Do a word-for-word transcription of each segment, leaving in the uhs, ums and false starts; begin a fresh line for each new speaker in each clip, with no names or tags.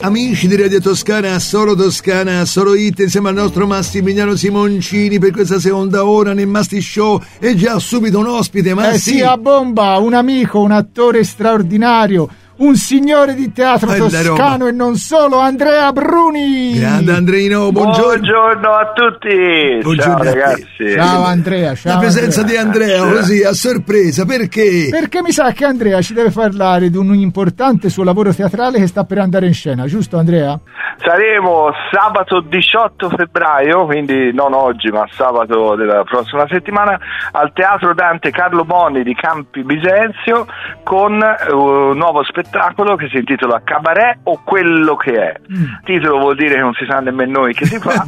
amici di Radio Toscana, solo Toscana, solo hit, insieme al nostro Massimiliano Simoncini per questa seconda ora nel Masti Show. E già subito un ospite, ma
eh sì, a bomba, un amico, un attore straordinario, un signore di teatro
Bella
toscano
roba.
E non solo, Andrea Bruni.
Grande Andreino, buongiorno.
Buongiorno a tutti.
Buongiorno
ciao
a te.
ragazzi.
Ciao Andrea, ciao.
La presenza
Andrea.
di Andrea così a sorpresa, perché?
Perché mi sa che Andrea ci deve parlare di un importante suo lavoro teatrale che sta per andare in scena, giusto Andrea?
Saremo sabato diciotto febbraio, quindi non oggi ma sabato della prossima settimana, al Teatro Dante Carlo Monni di Campi Bisenzio con un nuovo spettacolo che si intitola Cabaret o quello che è.
Mm.
Il titolo vuol dire che non si sa nemmeno noi che si fa.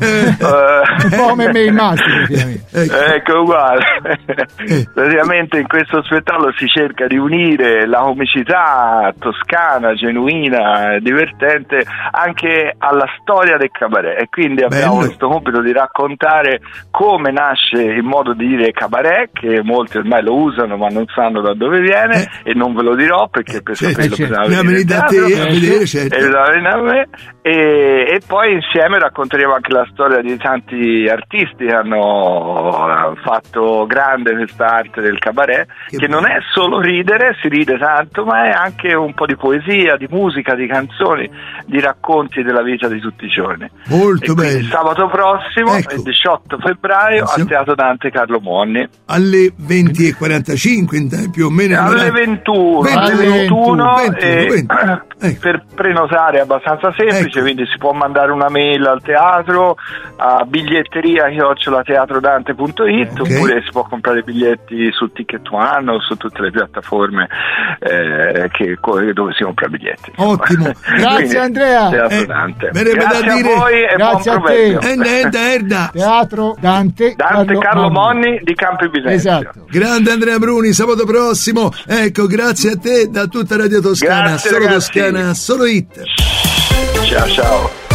Un po' come me immagino.
Ecco, uguale. Praticamente in questo spettacolo si cerca di unire la comicità toscana, genuina, divertente anche alla storia del cabaret, e quindi abbiamo
Bello.
questo compito di raccontare come nasce il modo di dire cabaret, che molti ormai lo usano ma non sanno da dove viene,
Eh.
e non ve lo dirò perché per
Certo,
saperlo
certo.
bisogna
Andiamo
venire
da
in
te
teatro.
a vedere, certo.
E bisogna venire a me. E, e poi insieme racconteremo anche la storia di tanti artisti che hanno fatto grande questa arte del cabaret,
Che
che
bello.
non è solo ridere, si ride tanto, ma è anche un po' di poesia, di musica, di canzoni, di racconti della vita di tutti i giorni.
Molto
E quindi
bello.
sabato prossimo,
Ecco.
il diciotto febbraio,
Sì.
al Teatro Dante Carlo Monni.
Alle venti e quarantacinque in- più o meno.
Alle ventuno,
ventuno,
alle ventuno,
ventuno,
e
ventuno. Ecco.
per prenotare è abbastanza semplice,
Ecco.
quindi si può mandare una mail al teatro a biglietteria chiocciola teatrodante punto it,
Ok.
oppure si può comprare biglietti su Ticket One o su tutte le piattaforme eh, che, dove si compra biglietti.
Ottimo.
Grazie,
Quindi,
Andrea.
Teatro
Eh,
Dante.
verrebbe da
Grazie
dire-
a voi e
Grazie
buon
a te.
proverbio.
Erda, erda, erda.
Teatro Dante,
Dante Carlo Monni di Campi Bisenzio.
Esatto.
Grande Andrea Bruni, sabato prossimo. Ecco, grazie a te da tutta Radio Toscana,
Grazie,
solo
ragazzi.
Toscana, solo hit.
Ciao ciao.